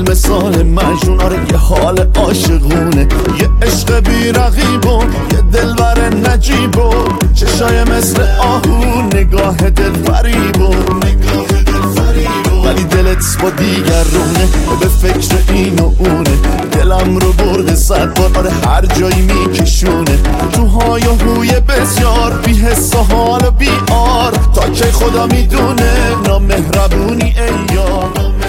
وصال مجنون، آره یه حال عاشقونه، یه عشق بی رقیب و یه دلبر نجیب و چشای مثل آهو، نگاه دل فریب و ولی دلت با دیگرونه، به فکر این و اونه، دلم رو برده 100 بار، آره هر جایی میکشونه، تو های و هوی بسیار، بی حس و حال و بی آر، تا که خدا میدونه نامهربونی ای یار.